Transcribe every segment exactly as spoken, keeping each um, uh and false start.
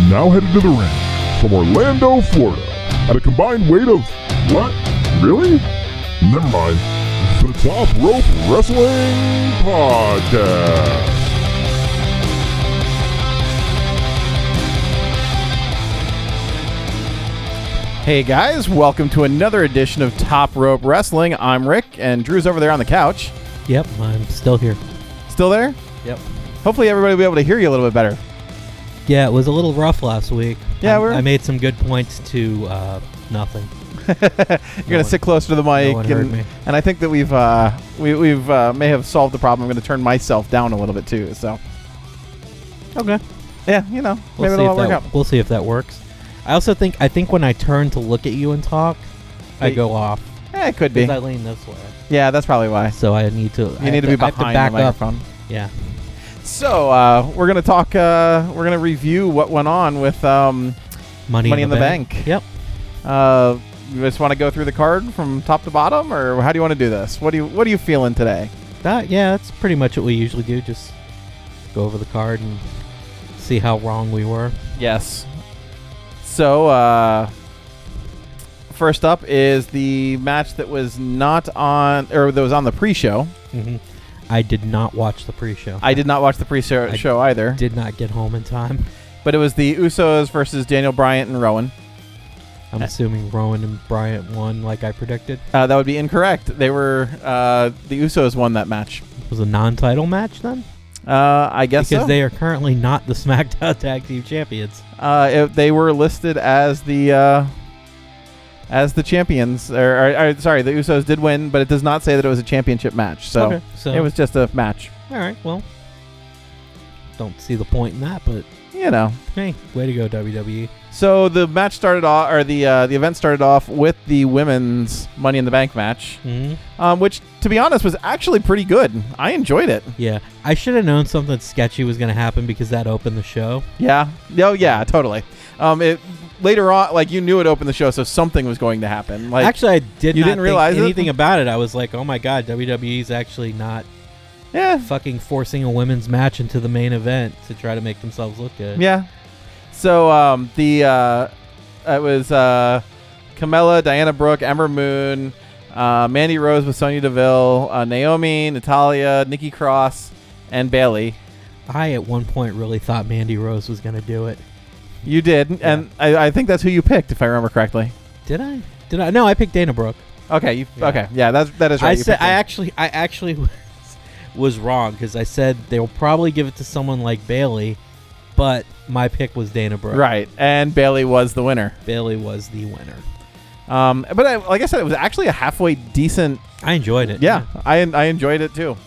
now headed to the ring from Orlando, Florida, at a combined weight of, what? Really? Never mind. The Top Rope Wrestling Podcast. Hey guys, welcome to another edition of Top Rope Wrestling. I'm Rick, and Drew's over there on the couch. Yep, I'm still here. Still there? Yep. Hopefully everybody will be able to hear you a little bit better. Yeah, it was a little rough last week. Yeah, I, we're... I made some good points to uh, nothing. You're no gonna sit closer to the mic, no one and, heard me. and I think that we've uh, we, we've uh, may have solved the problem. I'm going to turn myself down a little bit too. So, okay. Yeah, you know, We'll maybe see it'll if all work that, out. We'll see if that works. I also think I think when I turn to look at you and talk, I Hey. go off. Yeah, it could be. Because I lean this way. Yeah, that's probably why. So I need to. You I need to have be I have behind back the up. microphone. Yeah. So uh, we're gonna talk. Uh, we're gonna review what went on with um, Money, Money in, in the, the bank. Bank. Yep. Uh, you just want to go through the card from top to bottom, or how do you want to do this? What do you What are you feeling today? That yeah, that's pretty much what we usually do. Just go over the card and see how wrong we were. Yes. So uh, first up is the match that was not on, or that was on the pre-show. Mm-hmm. I did not watch the pre-show. I did not watch the pre-show I show either. Did not get home in time. But it was the Usos versus Daniel Bryant and Rowan. I'm Uh, assuming Rowan and Bryant won like I predicted. Uh, that would be incorrect. They were uh, the Usos won that match. It was a non-title match then? Uh, I guess Because so. they are currently not the SmackDown Tag Team Champions. Uh, it, they were listed as the uh, as the champions. Or, or, or sorry, the Usos did win, but it does not say that it was a championship match. So okay, so it was just a match. all right. Well, don't see the point in that, but You know. hey, way to go W W E. So the match started off, or the uh, the event started off with the women's Money in the Bank match, Mm-hmm. um, which, to be honest, was actually pretty good. I enjoyed it. Yeah, I should have known something sketchy was going to happen because that opened the show. Yeah. Oh, yeah, totally. Um, it later on, like, you knew it opened the show, so something was going to happen. Like, Actually, I did you not didn't think realize it? anything about it. I was like, oh my god, W W E's actually not yeah, fucking forcing a women's match into the main event to try to make themselves look good. yeah. So um, the uh, it was uh, Carmella, Diana Brooke, Ember Moon, uh, Mandy Rose with Sonya Deville, uh, Naomi, Natalia, Nikki Cross, and Bayley. I at one point really thought Mandy Rose was going to do it. You did, and I, I think that's who you picked, if I remember correctly. Did I? Did I? No, I picked Dana Brooke. Okay, you, Yeah. okay, yeah, that's that is right. I You said picked I him. actually I actually was, was wrong because I said they'll probably give it to someone like Bayley, but my pick was Dana Brooke. Right, and Bayley was the winner. Bayley was the winner. Um, but I, like I said, it was actually a halfway decent. I enjoyed it. Yeah, I I enjoyed it too.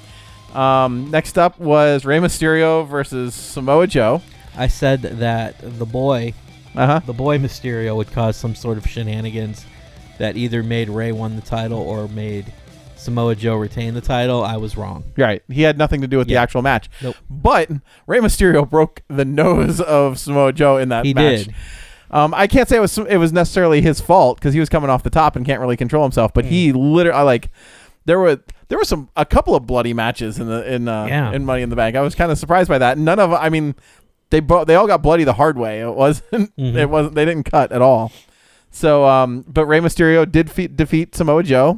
Um, next up was Rey Mysterio versus Samoa Joe. I said that the boy, Uh huh. the boy Mysterio would cause some sort of shenanigans that either made Rey won the title or made Samoa Joe retain the title. I was wrong. Right. He had nothing to do with the Yeah. actual match. Nope. But Rey Mysterio broke the nose of Samoa Joe in that He match. did. Um, I can't say it was it was necessarily his fault because he was coming off the top and can't really control himself. But Mm. he literally like there were there were some a couple of bloody matches in the in uh, Yeah. in Money in the Bank. I was kind of surprised by that. None of I mean they bo- they all got bloody the hard way. It wasn't Mhm. it wasn't they didn't cut at all. So um, but Rey Mysterio did defeat, defeat Samoa Joe,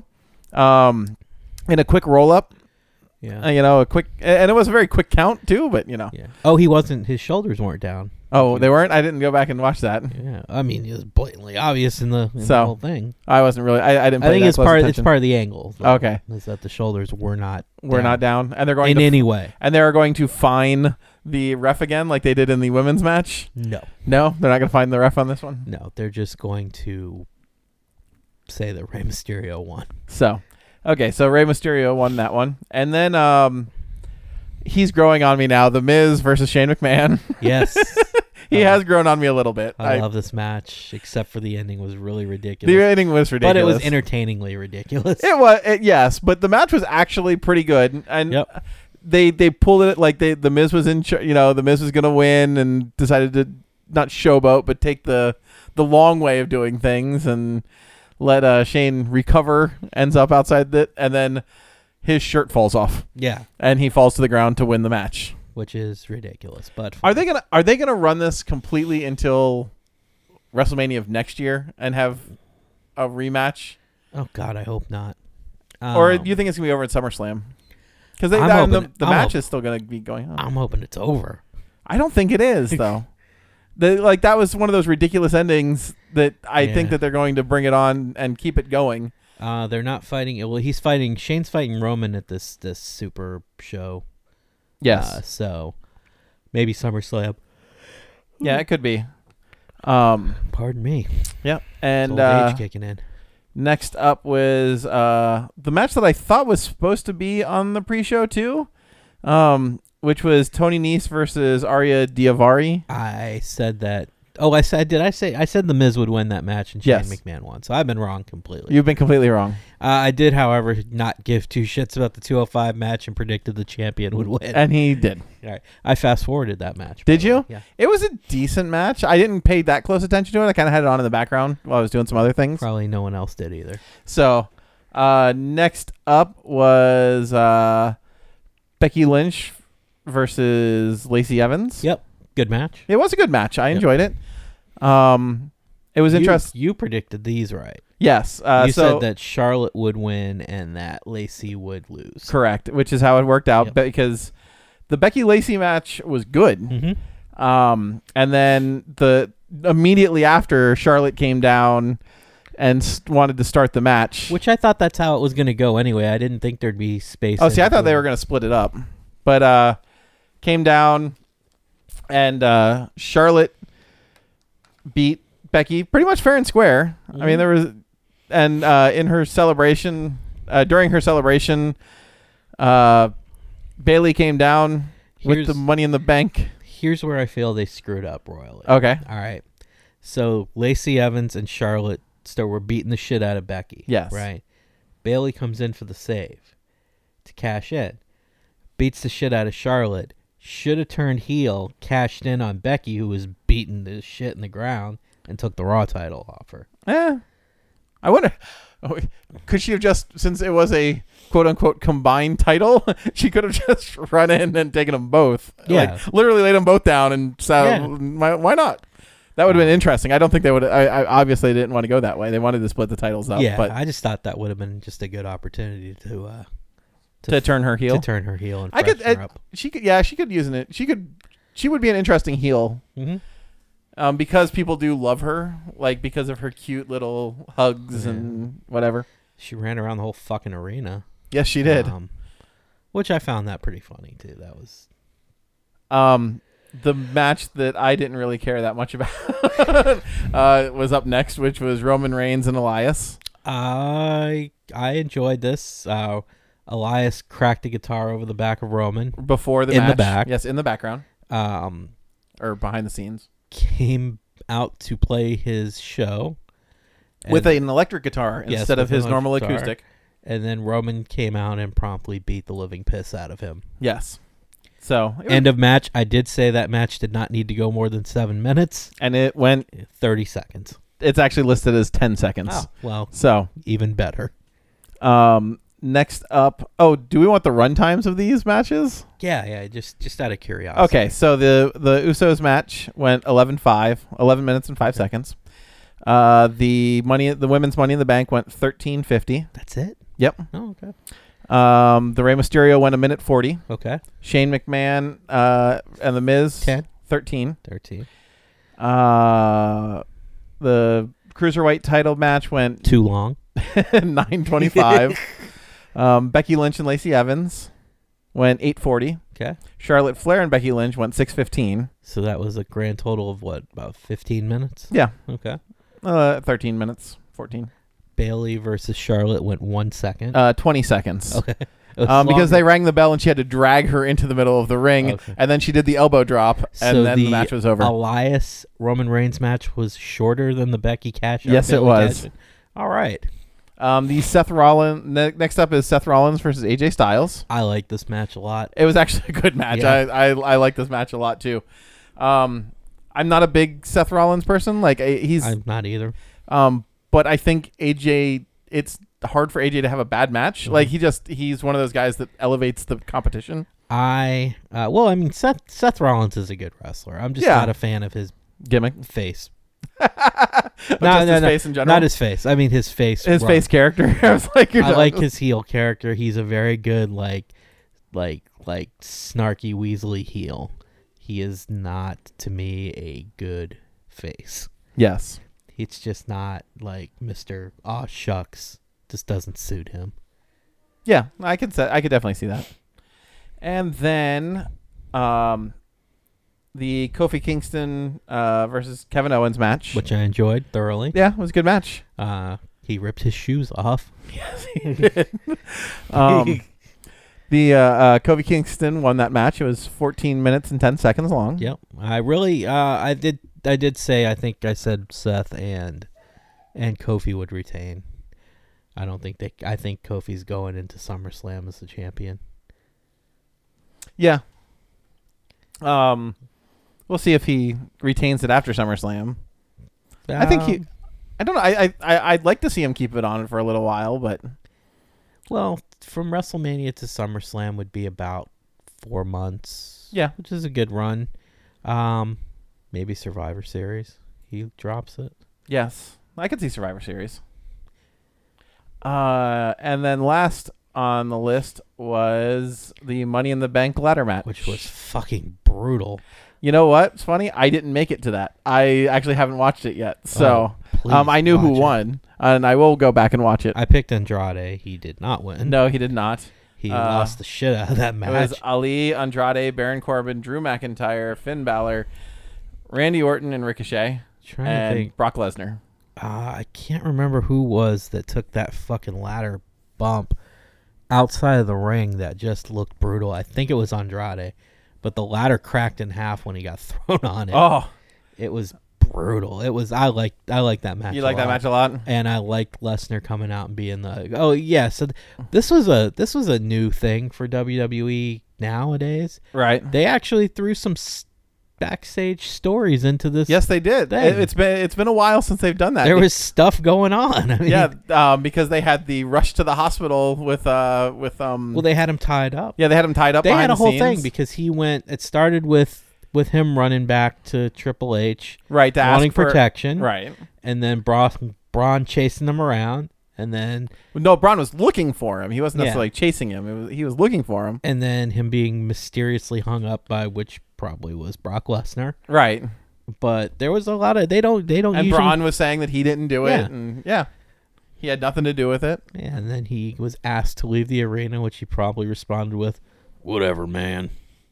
um, in a quick roll up. Yeah. Uh, you know, a quick, and it was a very quick count too. But you know, Yeah. Oh, he wasn't. His shoulders weren't down. oh, they weren't. I didn't go back and watch that. Yeah. I mean, it was blatantly obvious in the, in So, the whole thing. I wasn't really. I, I didn't. I Pay think that it's close part. attention. It's part of the angle. though, Okay. Is that the shoulders were not. We're down not down, and they're going in to, any way. and they're going to fine the ref again, like they did in the women's match. No. No, they're not going to fine the ref on this one. No. They're just going to say that Rey Mysterio won. So, okay, so Rey Mysterio won that one, and then um, he's growing on me now. The Miz versus Shane McMahon. Yes. he Uh, has grown on me a little bit. I, I, love this match, except for the ending was really ridiculous. the ending was ridiculous, but it was entertainingly ridiculous. It was it, yes, but the match was actually pretty good, and Yep. they they pulled it like they the Miz was in ch- you know the Miz was gonna win and decided to not showboat but take the the long way of doing things and let uh, Shane recover. Ends up outside it, and then his shirt falls off Yeah. and he falls to the ground to win the match. which is ridiculous. But Are they gonna Are they gonna run this completely until WrestleMania of next year and have a rematch? Oh God, I hope not. Um, Or do you think it's gonna be over at SummerSlam? Because I'm the, hoping- the I'm match hoping- is still gonna be going on. I'm hoping it's over. I don't think it is though. The, like that was one of those ridiculous endings that I Yeah. think that they're going to bring it on and keep it going. Uh, they're not fighting. Well, he's fighting. Shane's fighting Roman at this this super show. Uh, so maybe SummerSlam. Yeah, it could be. Um, Pardon me. yeah, It's and old uh, age kicking in. next up was uh, the match that I thought was supposed to be on the pre-show too, um, which was Tony Nese versus Arya Daivari. I said that. Oh, I said. Did I say? I said the Miz would win that match and Shane Yes. McMahon won. So I've been wrong completely. You've been completely wrong. Uh, I did, however, not give two shits about the two oh five match and predicted the champion would win. And he did. All right. I fast forwarded that match. Did by the you? way. Yeah. It was a decent match. I didn't pay that close attention to it. I kind of had it on in the background while I was doing some other things. Probably no one else did either. So, uh, next up was uh, Becky Lynch versus Lacey Evans. Yep. Good match. It was a good match. I Yep. enjoyed it. Um, it was You- interesting. You predicted these right. Yes. Uh, you so said that Charlotte would win and that Lacey would lose. correct, which is how it worked out Yep. because the Becky Lacey match was good. Mm-hmm. Um, and then the immediately after Charlotte came down and s- wanted to start the match. Which I thought that's how it was going to go anyway. I didn't think there'd be space. Oh, in see, I thought they between. were going to split it up, but uh, came down and uh, Charlotte beat Becky pretty much fair and square. I mean, Mhm. there was, and uh, in her celebration, uh, during her celebration, uh, Bailey came down with Here's- the Money in the Bank. Here's where I feel they screwed up royally. Okay. All right. So Lacey Evans and Charlotte still were beating the shit out of Becky. Yes. Right. Bailey comes in for the save to cash in. Beats the shit out of Charlotte. Should have turned heel, cashed in on Becky, who was beating the shit in the ground, and took the Raw title off her. Eh. I wonder, oh, could she have just, since it was a quote unquote combined title, she could have just run in and taken them both. Yeah. Like, literally laid them both down and said, Yeah. why, why not? That would have been interesting. I don't think they would. I, I obviously didn't want to go that way. They wanted to split the titles up. yeah, but I just thought that would have been just a good opportunity to uh, to, turn her heel, to turn her heel and I could. freshen her uh, up. she could. Yeah, she could use it. She could. She would be an interesting heel. Mm-hmm. Um, because people do love her, like because of her cute little hugs Yeah. and whatever. She ran around the whole fucking arena. Yes, she did. Um, which I found that pretty funny too. That was Um, the match that I didn't really care that much about uh, was up next, which was Roman Reigns and Elias. I I enjoyed this. Uh, Elias cracked a guitar over the back of Roman. Before the In the match. back. Yes, in the background Um, or behind the scenes came out to play his show with and, an electric guitar Yes, instead of with an his normal electric guitar. acoustic. and then Roman came out and promptly beat the living piss out of him. Yes. So it was- End of match. I did say that match did not need to go more than seven minutes. and it went. Thirty seconds. It's actually listed as ten seconds. Oh, well, So even better. um, next up. Oh, do we want the run times of these matches? Yeah, yeah. Just just out of curiosity. Okay, so the the Usos match went eleven five, eleven minutes and five seconds. Uh, the money, the women's Money in the Bank went thirteen fifty. That's it. Yep. Oh, okay. Um, the Rey Mysterio went a minute forty. Okay. Shane McMahon uh, and the Miz Ten. thirteen. Thirteen. Uh, the Cruiserweight title match went Too long. nine twenty five. um, Becky Lynch and Lacey Evans went eight forty. Okay. Charlotte Flair and Becky Lynch went six fifteen. So that was a grand total of what, about fifteen minutes? Yeah. Okay. Uh, thirteen minutes, fourteen. Bailey versus Charlotte went one second. Uh, twenty seconds. okay. It was Um, because longer. they rang the bell and she had to drag her into the middle of the ring, Okay. and then she did the elbow drop, and So then the, match was over. Elias Roman Reigns match was shorter than the Becky Cash. Yes, it Bayley was. Cash. All right. Um, the Seth Rollins. Ne- next up is Seth Rollins versus A J Styles. I like this match a lot. It was actually a good match. Yeah. I, I I like this match a lot too. Um, I'm not a big Seth Rollins person. Like I- he's I'm not either. um, but I think A J. It's hard for A J to have a bad match. Mhm. Like he just he's one of those guys that elevates the competition. I uh, well, I mean, Seth Seth Rollins is a good wrestler. I'm just Yeah. not a fan of his Gimmick. face. no, no, just no, his no, face in general. not his face. I mean, his face. His run. face character. I was like, you're I done. like his heel character. He's a very good, like, like, like snarky, weaselly heel. He is not, to me, a good face. Yes. It's just not like Mister Aw Shucks. Just doesn't suit him. Yeah, I could say, I could definitely see that. And then, um, the Kofi Kingston uh, versus Kevin Owens match, Which I enjoyed thoroughly. yeah, it was a good match. Uh, he ripped his shoes off. Yes, he did. um, the uh, uh, Kofi Kingston won that match. It was fourteen minutes and ten seconds long. Yep. I really, uh, I did, I did say, I think I said Seth and and Kofi would retain. I don't think they. I think Kofi's going into SummerSlam as the champion. Yeah. Um, we'll see if he retains it after SummerSlam. I think he. Um, I don't know. I, I I I'd like to see him keep it on for a little while, but Well, from WrestleMania to SummerSlam would be about four months. Yeah. which is a good run. Um, maybe Survivor Series. He drops it. yes, I could see Survivor Series. Uh, and then last on the list was the Money in the Bank ladder match, Which was fucking brutal. You know what? It's funny. I didn't make it to that. I actually haven't watched it yet, so Oh, please um, I knew who watch it. won, and I will go back and watch it. I picked Andrade. He did not win. No, he did not. He uh, lost the shit out of that It match. was Ali, Andrade, Baron Corbin, Drew McIntyre, Finn Balor, Randy Orton, and Ricochet, Trying to and think. Brock Lesnar. Uh, I can't remember who was that took that fucking ladder bump outside of the ring that just looked brutal. I think it was Andrade, but the ladder cracked in half when he got thrown on it. Oh, It was brutal. It was. I like. I like that match. you a like that lot. match a lot? And I liked Lesnar coming out and being the. Oh yeah. So th- this was a this was a new thing for W W E nowadays. Right. They actually threw some s- backstage stories into this. Yes, they did. thing. It, it's been it's been a while since they've done that. There was stuff going on. I mean, yeah, um, because they had the rush to the hospital with uh with um. Well, they had him tied up. yeah, they had him tied up. They behind had a the whole scenes. thing because he went. It started with with him running back to Triple H, right to wanting ask for, protection, Right. and then Braun, Braun chasing him around, and then No, Braun was looking for him. He wasn't Yeah. necessarily chasing him. It was, he was looking for him. and then him being mysteriously hung up by which probably was Brock Lesnar. Right. But there was a lot of they don't they don't And usually Braun was saying that he didn't do Yeah. it, and yeah, he had nothing to do with it. yeah, and then he was asked to leave the arena, which he probably responded with, "Whatever, man."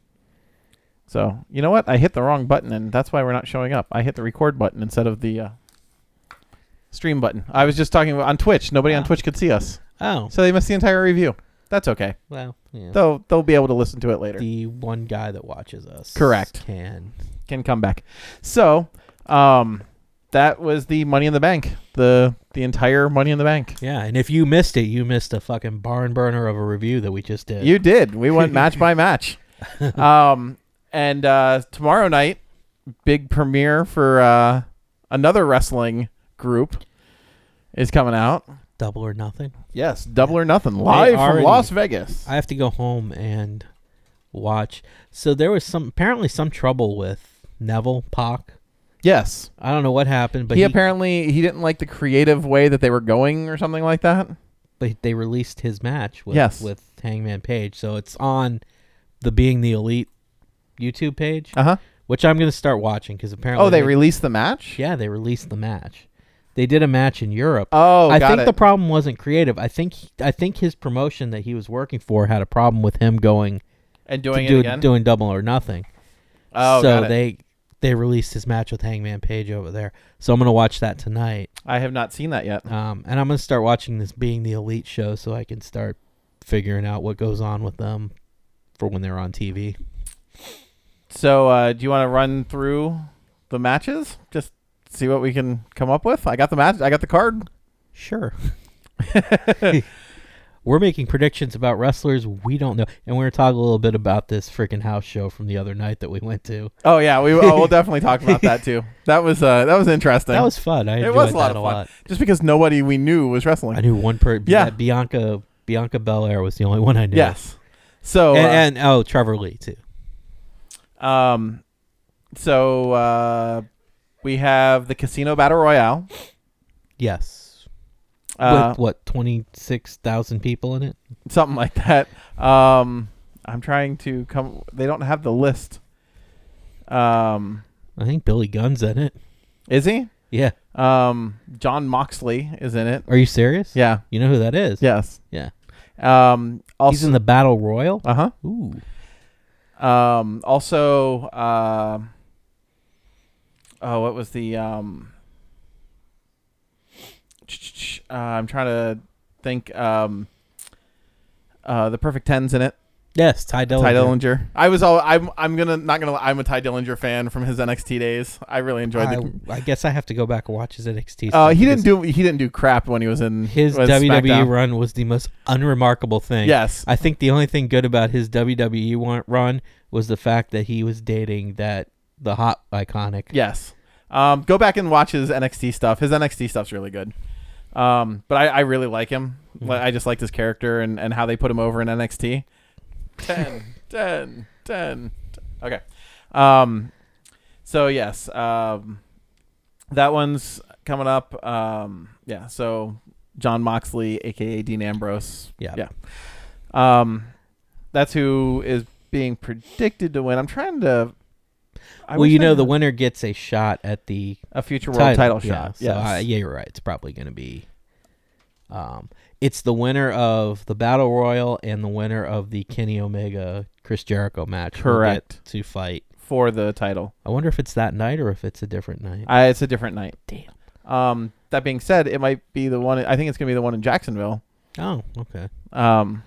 So you know what? I hit the wrong button, and that's why we're not showing up. I hit the record button instead of the uh, stream button. I was just talking about on Twitch. Nobody on Oh. Twitch could see us, Oh, so they missed the entire review. That's okay. well, yeah. They'll they'll be able to listen to it later. The one guy that watches us, Correct. can Can come back. So, um, that was the Money in the Bank. The the entire Money in the Bank. yeah. And if you missed it, you missed a fucking barn burner of a review that we just did. You did. We went match by match. Um, and uh, tomorrow night, big premiere for uh, another wrestling group is coming out. Double or nothing. Yes, Double or Nothing, live from already- Las Vegas. I have to go home and watch. So there was some apparently some trouble with Neville Pac. Yes, I don't know what happened, but he, he, apparently he didn't like the creative way that they were going, or something like that. but they released his match with Yes. with Hangman Page. So it's on the Being the Elite YouTube page, Uh huh. which I'm going to start watching because apparently Oh, they released the match. yeah they released the match. They did a match in Europe. Oh, I got think it. the problem wasn't creative. I think I think his promotion that he was working for had a problem with him going and doing to it do, again. doing Double or Nothing. oh, so got it. they they released his match with Hangman Page over there. So I'm gonna watch that tonight. I have not seen that yet. Um, and I'm gonna start watching this Being the Elite show so I can start figuring out what goes on with them for when they're on T V. So, uh, do you want to run through the matches? Just see what we can come up with. I got the match. I got the card. Sure. We're making predictions about wrestlers we don't know, and we're gonna talk a little bit about this freaking house show from the other night that we went to. Oh yeah, we oh, we'll definitely talk about that too. That was uh, that was interesting. That was fun. I it enjoyed was a lot that of a fun. lot. Just because nobody we knew was wrestling. I knew one per Yeah. that Bianca Bianca Belair was the only one I knew. Yes. So and, and oh, Trevor Lee too. uh, um, so uh, we have the Casino Battle Royale. Yes. Uh, With what, twenty-six thousand people in it? something like that. Um, I'm trying to come. They don't have the list. Um, I think Billy Gunn's in it. is he? Yeah. Um, John Moxley is in it. Are you serious? Yeah. You know who that is? Yes. Yeah. Um, also, He's in the Battle Royal? Uh huh. Ooh. Um, also, uh, oh, what was the um? Uh, I'm trying to think. Um, uh, the Perfect Ten's in it. Yes, Ty Dillinger. Ty Dillinger. I was all. I'm. I'm gonna not gonna. I'm a Ty Dillinger fan from his N X T days. I really enjoyed I, the. I guess I have to go back and watch his N X T. Uh, stuff he didn't because do. He didn't do crap when he was in his was W W E SmackDown. run was the most unremarkable thing. Yes. I think the only thing good about his W W E one- run was the fact that he was dating that the hot iconic. Yes. Um, go back and watch his N X T stuff. His N X T stuff's really good. Um, but I, I really like him. Mhm. Like, I just liked his character and, and how they put him over in N X T. ten, ten, ten. Okay. Um, so, yes. Um, that one's coming up. Um, yeah. So, John Moxley, a k a. Dean Ambrose. Yeah. Yeah. Um, that's who is being predicted to win. I'm trying to... I well, wish you they know, the had winner gets a shot at the a future world title, yeah, shot. So Yes. uh, yeah, you're right. It's probably going to be. Um, it's the winner of the Battle Royal and the winner of the Kenny Omega Chris Jericho match. will Correct. get to fight For the title. I wonder if it's that night or if it's a different night. Uh, it's a different night. Damn. Um, that being said, it might be the one. I think it's going to be the one in Jacksonville. Oh, okay. Um,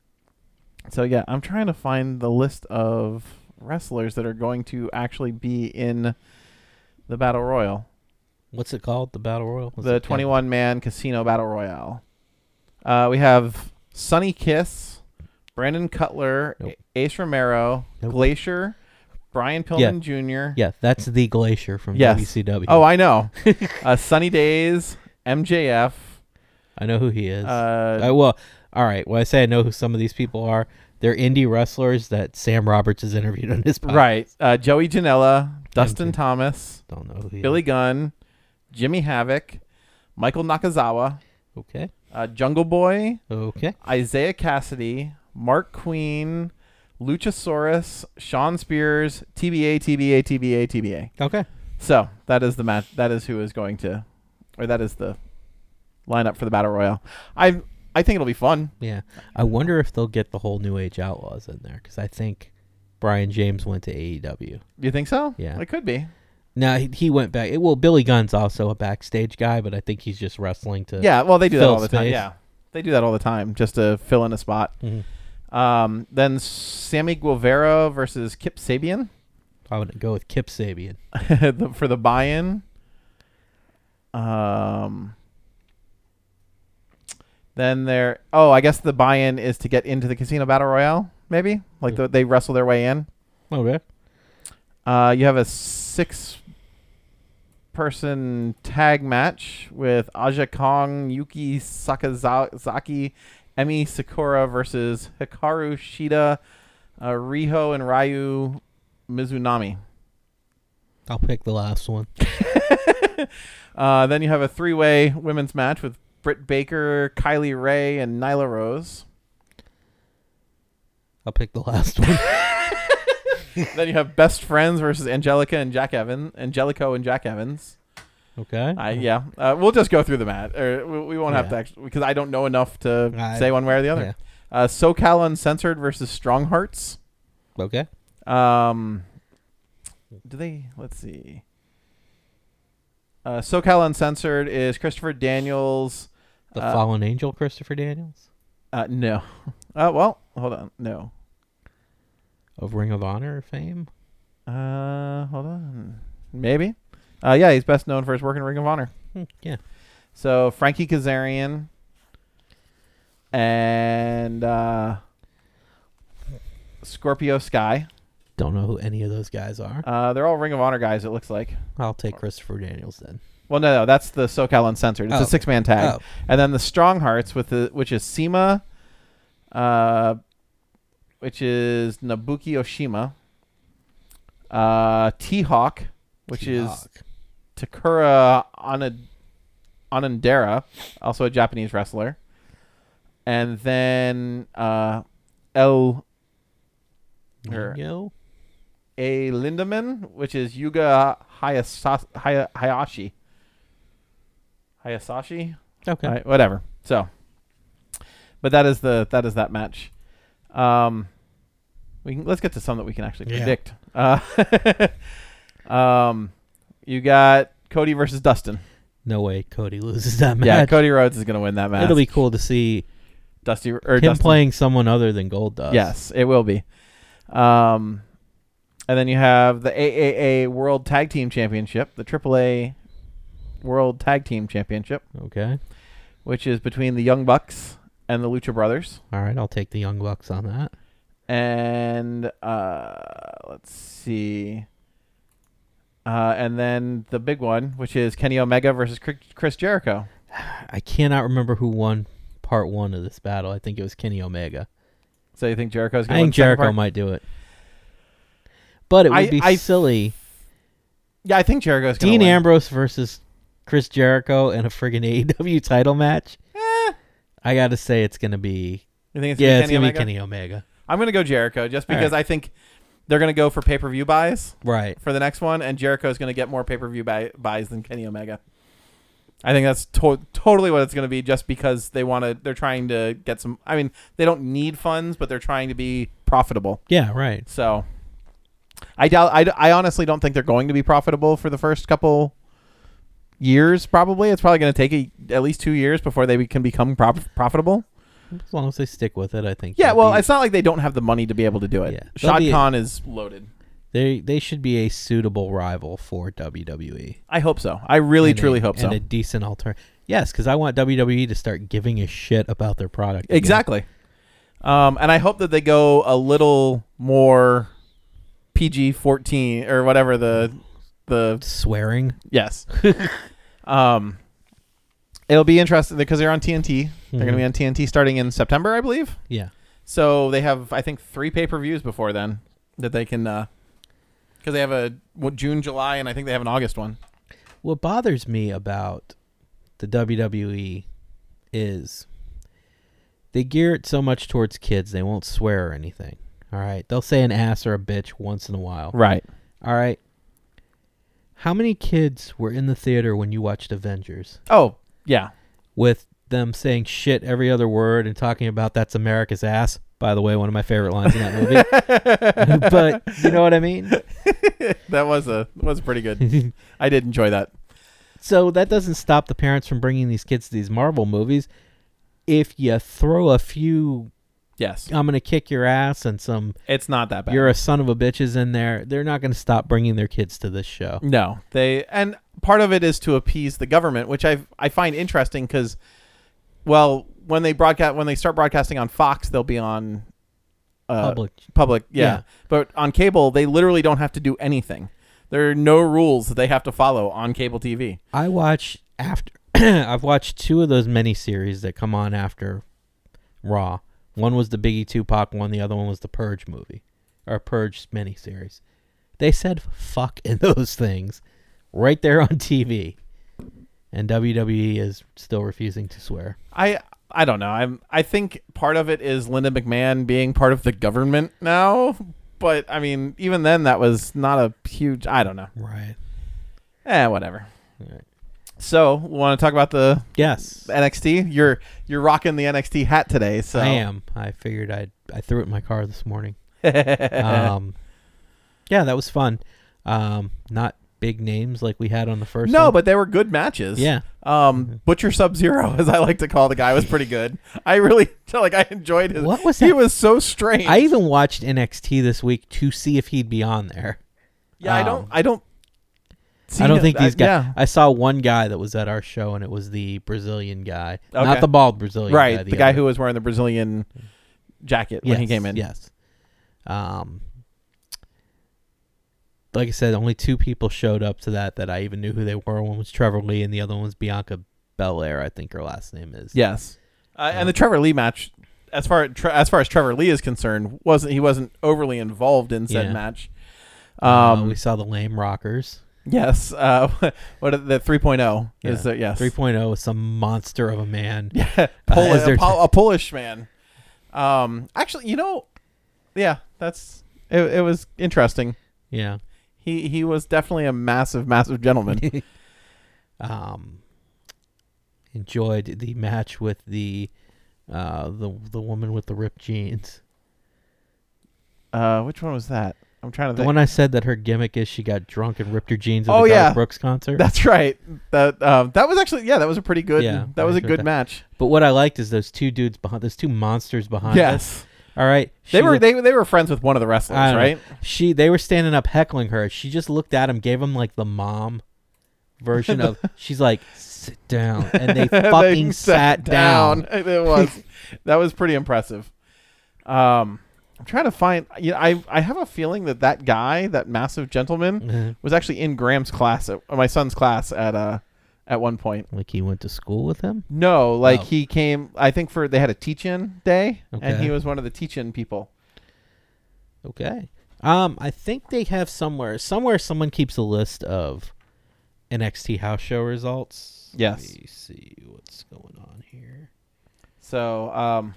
so, yeah, I'm trying to find the list of wrestlers that are going to actually be in the Battle Royal. What's it called? The Battle Royal? What's The it called? twenty-one man Casino Battle Royale. Uh, we have Sonny Kiss, Brandon Cutler, Nope. Ace Romero, Nope. Glacier, Brian Pillman Yeah. Junior Yeah, that's the Glacier from Yes. W C W. Oh, I know. uh, Sunny Days, M J F. I know who he is. Uh, I, well, all right. When I say I know who some of these people are, they're indie wrestlers that Sam Roberts has interviewed on his podcast. right. Uh, Joey Janela, Dustin too. Thomas, Don't know who he Billy is. Gunn, Jimmy Havoc, Michael Nakazawa, Okay. uh, Jungle Boy, Okay. Isaiah Cassidy, Mark Queen, Luchasaurus, Sean Spears, T B A, T B A, T B A, T B A. Okay. So that is the match. That is who is going to, or that is the lineup for the Battle Royale. I I think it'll be fun. Yeah. I wonder if they'll get the whole New Age Outlaws in there because I think Brian James went to A E W. You think so? Yeah. It could be. Now he, he went back. Well, Billy Gunn's also a backstage guy, but I think he's just wrestling to. Yeah. Well, they do that fill all the time. space. Yeah. They do that all the time just to fill in a spot. Mhm. Um, then Sammy Guevara versus Kip Sabian I would go with Kip Sabian. the, for the buy-in. Um. Then there. Oh, I guess the buy-in is to get into the Casino Battle Royale. Maybe like Yeah. the, they wrestle their way in. Okay. Uh, you have a six-person tag match with Aja Kong, Yuki Sakazaki, Emi Sakura versus Hikaru Shida, uh, Riho, and Ryu Mizunami. I'll pick the last one. uh, then you have a three-way women's match with Britt Baker, Kylie Ray, and Nyla Rose. I'll pick the last one. Then you have Best Friends versus Angelica and Jack Evans, Angelico and Jack Evans. Okay. I yeah, uh, we'll just go through the mat, or we, we won't have Yeah. to actually because I don't know enough to I- say one way or the other. Yeah. Uh, SoCal Uncensored versus Strong Hearts. Okay. Um, do they? Let's see. Uh, SoCal Uncensored is Christopher Daniels. The uh, Fallen Angel, Christopher Daniels Uh, no. Uh, well, hold on. No. of Ring of Honor fame. Uh, hold on. Maybe. Uh, yeah, he's best known for his work in Ring of Honor. Hmm, yeah. So Frankie Kazarian and uh, Scorpio Sky. Don't know who any of those guys are. Uh, they're all Ring of Honor guys, it looks like. I'll take Christopher Daniels then. Well, no, no, that's the SoCal Uncensored. It's Oh. a six-man tag. Oh. And then the Strong Hearts, with the which is Sema, uh, which is Nabuki Oshima. Uh, T-Hawk, which T-Hawk. is Takura Anad- Anandera, also a Japanese wrestler. And then uh, El or Yo. A Lindemann, which is Yuga Hayasa- Hay- Hayashi. Hayasashi? Okay. All right, whatever. So, but that is the that is that match. Um, we can let's get to some that we can actually Yeah. predict. Uh, um, you got Cody versus Dustin. No way Cody loses that match. Yeah, Cody Rhodes is going to win that match. It'll be cool to see Dusty or him Dustin. playing someone other than Goldust. Yes, it will be. Um, and then you have the A A A World Tag Team Championship, the triple A World Tag Team Championship, Okay. which is between the Young Bucks and the Lucha Brothers. All right. I'll take the Young Bucks on that. And uh, let's see. Uh, and then the big one, which is Kenny Omega versus Chris Jericho. I cannot remember who won part one of this battle. I think it was Kenny Omega. So you think Jericho's I going to win think the second Jericho part? might do it. But it would I- be I- silly. Yeah, I think Jericho's going to Dean win. Ambrose versus Chris Jericho in a friggin' A E W title match. Eh, I got to say it's going to be... you think it's Yeah, gonna it's be Kenny going to Omega? be Kenny Omega. I'm going to go Jericho just All because right. I think they're going to go for pay-per-view buys Right. for the next one, and Jericho's going to get more pay-per-view buy- buys than Kenny Omega. I think that's to- totally what it's going to be, just because they want to. They're trying to get some. I mean, they don't need funds, but they're trying to be profitable. Yeah, right. So, I doubt. I, I honestly don't think they're going to be profitable for the first couple years. Probably, it's probably going to take a, at least two years before they be, can become prof- profitable. As long as they stick with it, I think. Yeah, they'll well, be- it's not like they don't have the money to be able to do it. Yeah. They'll Shad be- Khan is loaded. They they should be a suitable rival for W W E. I hope so. I really, And truly a, hope so. And a decent alternative. Yes, because I want W W E to start giving a shit about their product. again. Exactly. Um, and I hope that they go a little more P G fourteen or whatever the the Swearing. yes. um, it'll be interesting because they're on T N T. They're going to be on T N T starting in September, I believe. Yeah. So they have, I think, three pay per views before then that they can. Because they have a what, June, July, and I think they have an August one. What bothers me about the W W E is they gear it so much towards kids, they won't swear or anything. All right. They'll say an ass or a bitch once in a while. Right. All right. How many kids were in the theater when you watched Avengers Oh, yeah. with them saying shit every other word and talking about that's America's ass? By the way, one of my favorite lines in that movie. But you know what I mean? That was a was pretty good. I did enjoy that. So that doesn't stop the parents from bringing these kids to these Marvel movies. If you throw a few, Yes. I'm going to kick your ass and some, It's not that bad. you're a son of a bitches in there, they're not going to stop bringing their kids to this show. No, they and part of it is to appease the government, which I I find interesting because, well, when they broadcast when they start broadcasting on Fox, they'll be on uh, Public. public, yeah. Yeah. But on cable, they literally don't have to do anything. There are no rules that they have to follow on cable T V. I watch after, I've watched two of those miniseries that come on after Raw. One was the Biggie Tupac one, the other one was the Purge movie, or Purge miniseries. They said fuck in those things right there on T V. And W W E is still refusing to swear. I I don't know. I'm I think part of it is Linda McMahon being part of the government now. But I mean, even then, that was not a huge. I don't know. Right. Eh, whatever. Right. So, want to talk about the Yes. N X T? You're you're rocking the N X T hat today. So I am. I figured I I threw it in my car this morning. um, yeah, that was fun. Um, not big names like we had on the first no, one. but they were good matches. Yeah. Um, Butcher Sub Zero, as I like to call the guy, was pretty good. I really like. I enjoyed his. What was He that? was so strange. I even watched N X T this week to see if he'd be on there. yeah. I um, don't. I don't. See I don't him- think these I- guys. Yeah. I saw one guy that was at our show, and it was the Brazilian guy, Okay. not the bald Brazilian Right, guy. the, guy other. who was wearing the Brazilian jacket when he Yes, came in. Yes. Um. Like I said, only two people showed up to that that I even knew who they were. One was Trevor Lee, and the other one was Bianca Belair, I think her last name is. Yes. Uh, and the Trevor Lee match as far as far as Trevor Lee is concerned, wasn't he wasn't overly involved in said Yeah. match. Um, Um, we saw the lame rockers. yes. Uh, what are the three point oh Yeah. is that? Yes. three point oh is some monster of a man. Yeah, Uh, Pol- is there a, t- Pol- a Polish man. Um, actually, you know, yeah, that's it. It was interesting. Yeah. He he was definitely a massive, massive gentleman. um, enjoyed the match with the uh the the woman with the ripped jeans. uh, which one was that? I'm trying to The think. one I said that her gimmick is she got drunk and ripped her jeans at Oh, the Garth yeah. Brooks concert. That's right. That um, that was actually yeah, that was a pretty good. Yeah, that was I a heard good that. match. But what I liked is those two dudes behind, those two monsters behind us. Yes, All right. they She were looked- they they were friends with one of the I wrestlers, don't know. right? She they were standing up heckling her. She just looked at him, gave him like the mom version of. She's like, sit down, and they fucking They sat down. It was that was pretty impressive. Um, I'm trying to find. You know, I I have a feeling that that guy, that massive gentleman, Mhm. was actually in Graham's class, at, my son's class at uh at one point. Like he went to school with him. No, like Oh. he came. I think for they had a teach-in day, and Okay. he was one of the teach-in people. Okay. Um, I think they have somewhere. Somewhere, someone keeps a list of N X T house show results. Yes. Let me see what's going on here. So, um,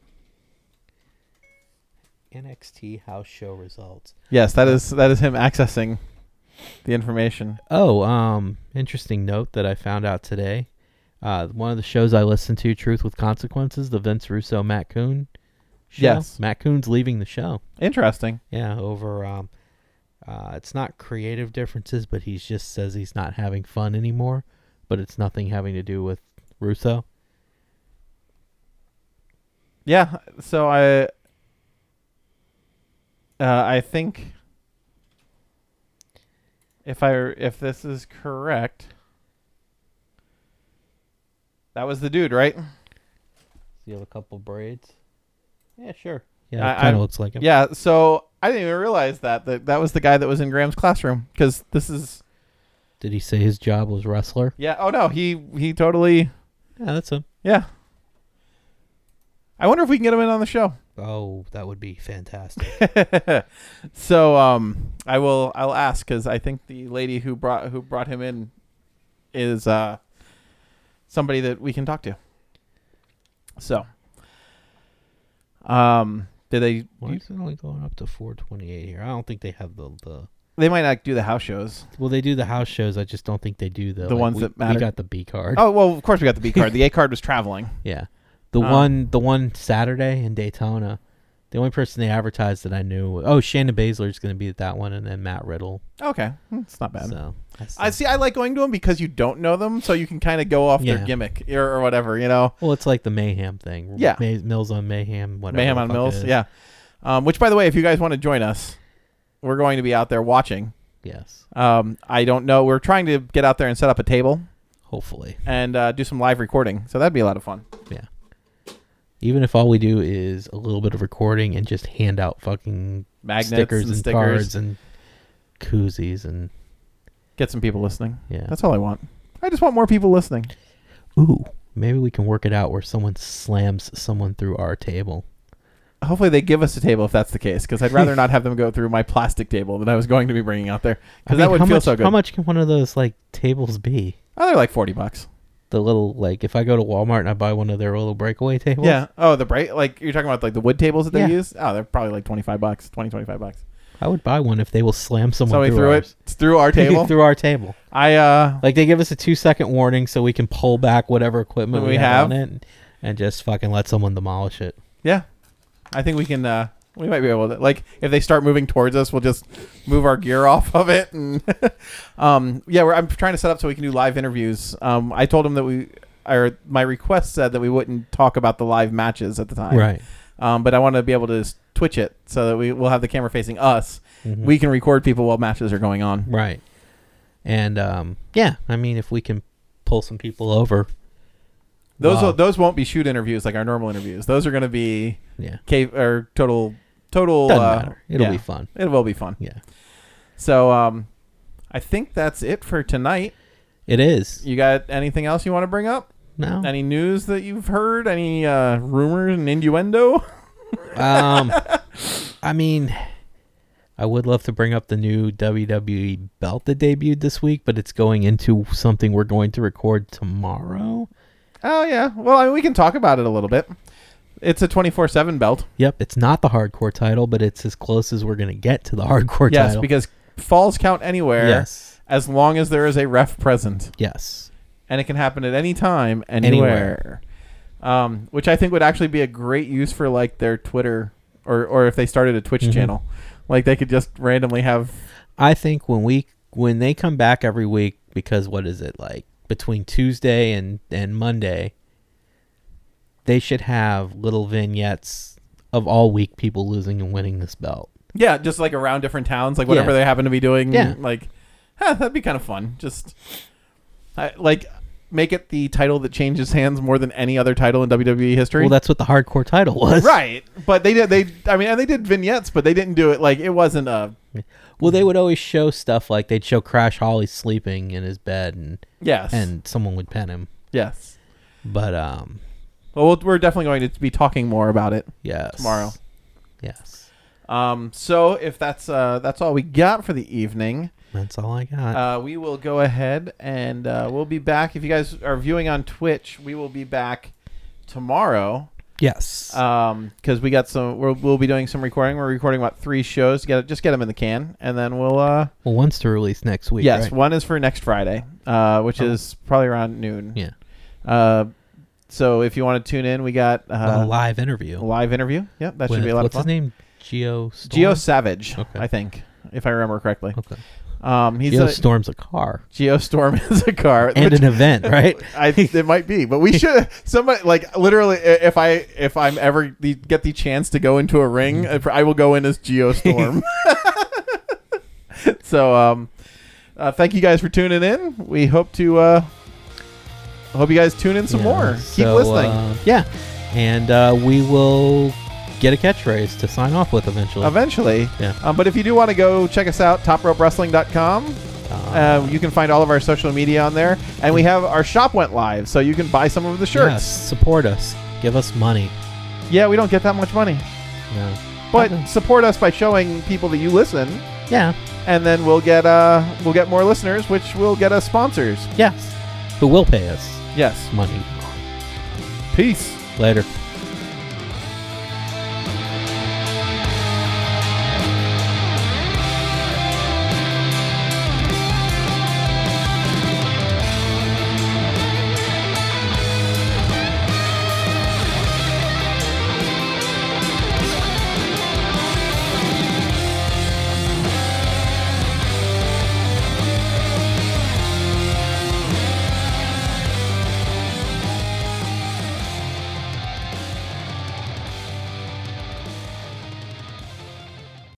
N X T house show results. yes, that is that is him accessing the information. Oh, um, interesting note that I found out today. Uh, one of the shows I listened to, Truth with Consequences, the Vince Russo Matt Coon show. Yes. Matt Coon's leaving the show. Interesting. Yeah, over um, uh, it's not creative differences, but he just says he's not having fun anymore. But it's nothing having to do with Russo. Yeah. So I, uh, I think if I if this is correct, that was the dude, right? Does he have a couple braids? Yeah, sure. I- Yeah, it kind I'm- of looks like him. Yeah. So I didn't even realize that that that was the guy that was in Graham's classroom because this is Did he say his job was wrestler? yeah. Oh no, he he totally Yeah, that's him. yeah. I wonder if we can get him in on the show. Oh, that would be fantastic. So um, I will I'll ask because I think the lady who brought who brought him in is uh somebody that we can talk to. So um, did they? Why is it only going up to four twenty-eight here? I don't think they have the, the They might not do the house shows. well, they do the house shows. I just don't think they do the The ones we, that matter? We got the B card. Oh well, of course we got the B card. The A card was traveling. Yeah, the Um, one the one Saturday in Daytona. The only person they advertised that I knew. Oh, Shayna Baszler is going to be at that one, and then Matt Riddle. Okay, it's not bad. So that's I the- see. I like going to them because you don't know them, so you can kind of go off Yeah. their gimmick or, or whatever. You know, well, it's like the Mayhem thing. Yeah. May, Mills on Mayhem. Whatever Mayhem the on fuck it Mills. is. Yeah. Um, which, by the way, if you guys want to join us, we're going to be out there watching. Yes. Um, I don't know. We're trying to get out there and set up a table Hopefully. and uh, do some live recording. So that'd be a lot of fun. Yeah. Even if all we do is a little bit of recording and just hand out fucking Magnets stickers and, and, stickers. cards and koozies and Get some people listening. yeah. That's all I want. I just want more people listening. Ooh, maybe we can work it out where someone slams someone through our table. Hopefully they give us a table if that's the case, because I'd rather not have them go through my plastic table that I was going to be bringing out there, I because mean, that would how feel much, so good. How much can one of those like tables be? Oh, they're like forty bucks. The little like if I go to Walmart and I buy one of their little breakaway tables. Yeah. Oh, the break. Like you're talking about like the wood tables that they Yeah. use. Oh, they're probably like twenty-five bucks, twenty, twenty-five bucks. I would buy one if they will slam someone Somebody through threw ours. it it's through our table. through our table. I uh, Like they give us a two second warning so we can pull back whatever equipment We we, have. have, on it and, and just fucking let someone demolish it. yeah, I think we can. Uh, we might be able to. Like if they start moving towards us, we'll just move our gear off of it. And um, yeah, we're, I'm trying to set up so we can do live interviews. Um, I told him that we. Or my request said that we wouldn't talk about the live matches at the time. Right. Um, but I want to be able to s- twitch it so that we will have the camera facing us. Mhm. We can record people while matches are going on. Right. And um, yeah, I mean, if we can pull some people over, Those Wow. will, those won't be shoot interviews like our normal interviews. Those are going to be yeah, cave or total total. doesn't uh, matter. It'll yeah, be fun. It will be fun. Yeah, So um, I think that's it for tonight. it is. You got anything else you want to bring up? No. Any news that you've heard? Any uh, rumors and innuendo? um, I mean, I would love to bring up the new W W E belt that debuted this week, but it's going into something we're going to record tomorrow. Oh, yeah. Well, I mean, we can talk about it a little bit. It's a twenty-four seven belt. Yep, it's not the hardcore title, but it's as close as we're going to get to the hardcore Yes, title. because falls count anywhere Yes. as long as there is a ref present. Yes. And it can happen at any time, anywhere. anywhere. Um, which I think would actually be a great use for like their Twitter or, or if they started a Twitch Mhm. channel. Like they could just randomly have... I think when we when they come back every week, because what is it, like between Tuesday and, and Monday, they should have little vignettes of all week people losing and winning this belt. Yeah, just like around different towns, like whatever Yeah. they happen to be doing. Yeah. Like, huh, that'd be kind of fun. Just I, like make it the title that changes hands more than any other title in W W E history. Well, that's what the hardcore title was. Right. But they did, they, I mean, and they did vignettes, but they didn't do it like, it wasn't a, Well, they would always show stuff like they'd show Crash Holly sleeping in his bed and yes. and someone would pen him. yes. But, um, Well, we'll- we're definitely going to be talking more about it yes. tomorrow. Yes. Um, so if that's, uh, that's all we got for the evening, That's all I got. uh, we will go ahead and, uh, we'll be back. If you guys are viewing on Twitch, we will be back tomorrow. yes. Um, because we got some, we'll, we'll be doing some recording. We're recording about three shows. Get just get them in the can, and then we'll. Uh, well, one's to release next week. yes, right? one is for next Friday, uh, which Oh. is probably around noon. Yeah. Uh, so if you want to tune in, we got uh, a live interview. a live interview. Yep, that should With- be a lot what's of fun. his name? Geo Storm? Geo Savage, Okay. I think, if I remember correctly. Okay. Um, he's Geo a, Storm's a car. Geostorm is a car And which- an event, right? I it might be, but we should somebody like literally i- if I if I'm ever the, get the chance to go into a ring, Mm-hmm. I will go in as Geostorm. So um, uh, thank you guys for tuning in. We hope to uh, hope you guys tune in some Yeah, more. Keep so, listening. uh, yeah. And uh, we will get a catchphrase to sign off with eventually. Eventually, Yeah. um, but if you do want to go check us out, top rope wrestling dot com. Uh, you can find all of our social media on there, and we have our shop went live, so you can buy some of the shirts. Yes, support us. Give us money. Yeah, we don't get that much money, No. but Okay. support us by showing people that you listen, Yeah. and then we'll get uh we'll get more listeners, which will get us sponsors. Yes. Who will pay us Yes. money. Peace. Later.